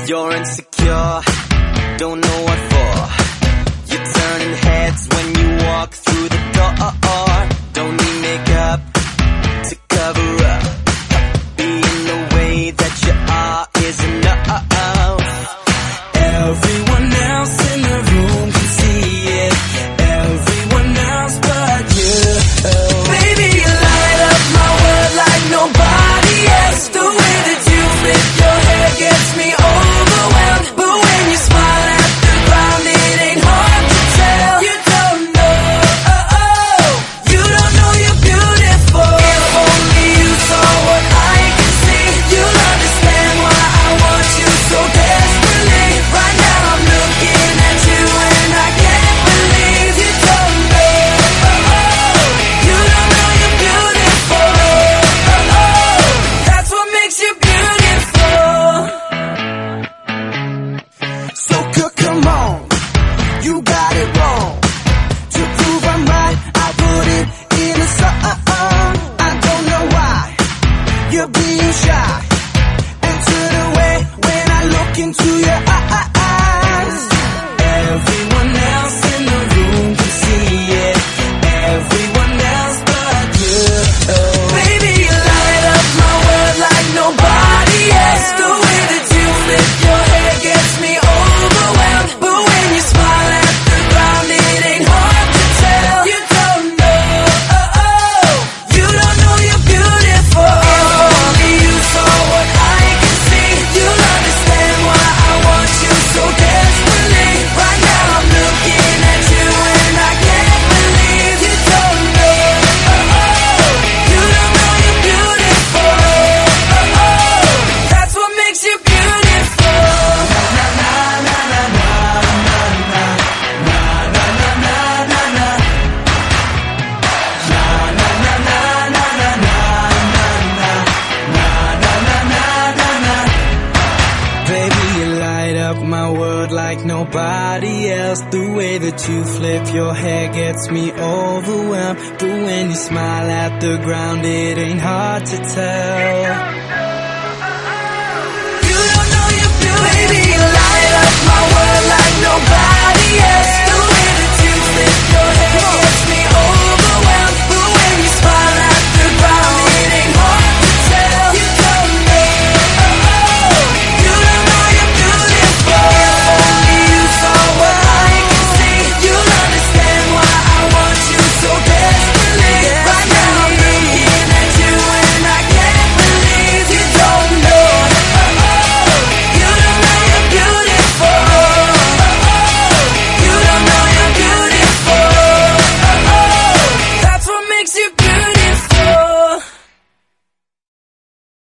You're insecure, don't know what for. You're turning heads when you walk through the door. Don't need makeup to cover up. Being the way that you are is enough. Everyone else in the room can see it. Everyone else but you. Baby, you light up my world like nobody else. The way that you flip your hair gets me overwhelmed. But when you smile at the ground, it ain't hard to tell. You don't know, you don't know you're beautiful. If only you saw what I can see, you'll understand why I want you so desperately. Right now I'm looking at you and I can't believe you don't know, you don't know you're beautiful. That's what makes you beautiful. So come on, you got it wrong. To prove I'm right, I put it in a song. I don't know why you're being shy and turn away when I look into your eyes. Everyone else in the room can see it. Everyone else but you. Baby, you light up my world like nobody else. The way that you flip your hair gets me overwhelmed. But when you smile at the ground, it ain't hard to tell. You don't know, you don't know you're beautiful. If only you saw what I can see, you'll understand why I want you so desperately. Right now I'm looking at you and I can't believe you don't know, you don't know you're beautiful. That's what makes you beautiful. Baby, you light up my world like nobody else. The way that you flip your hair gets me overwhelmed. But when you smile at the ground, it ain't hard to tell. You don't know you're beautiful. Baby, you light up my world like nobody else. The way that you flip your hair gets me overwhelmed.